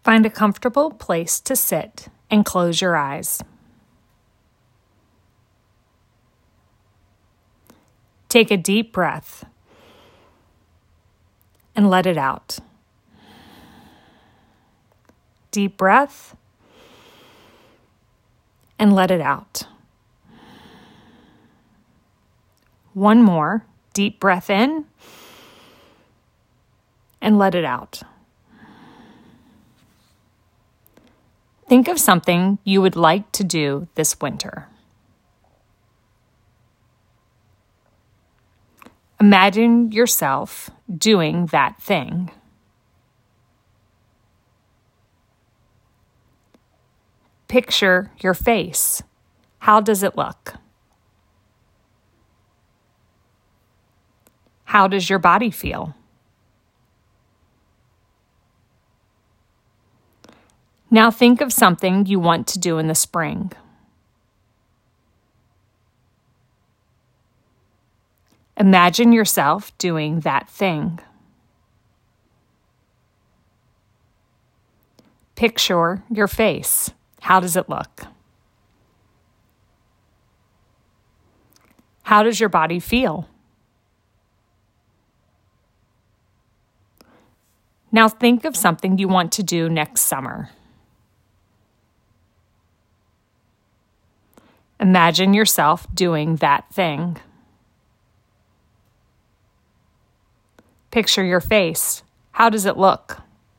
Find a comfortable place to sit and close your eyes. Take a deep breath and let it out. Deep breath and let it out. One more deep breath in and let it out. Think of something you would like to do this winter. Imagine yourself doing that thing. Picture your face. How does it look? How does your body feel? Now think of something you want to do in the spring. Imagine yourself doing that thing. Picture your face. How does it look? How does your body feel? Now think of something you want to do next summer. Imagine yourself doing that thing. Picture your face. How does it look?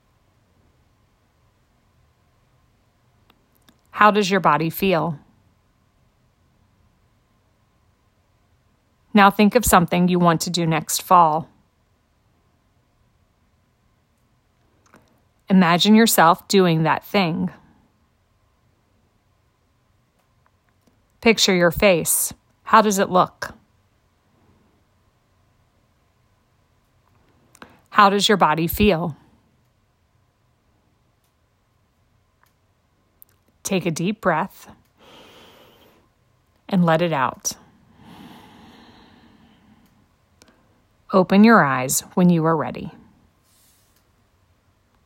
How does your body feel? Now think of something you want to do next fall. Imagine yourself doing that thing. Picture your face. How does it look? How does your body feel? Take a deep breath and let it out. Open your eyes when you are ready.